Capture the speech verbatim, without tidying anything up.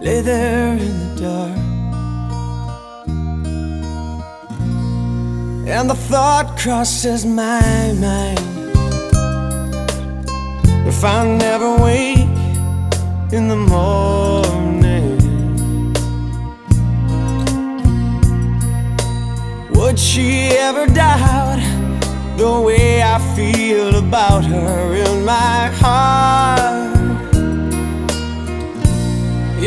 lay there in the dark, and the thought crosses my mind: if I never wake in the morning, would she ever doubt the way I feel about her in my heart?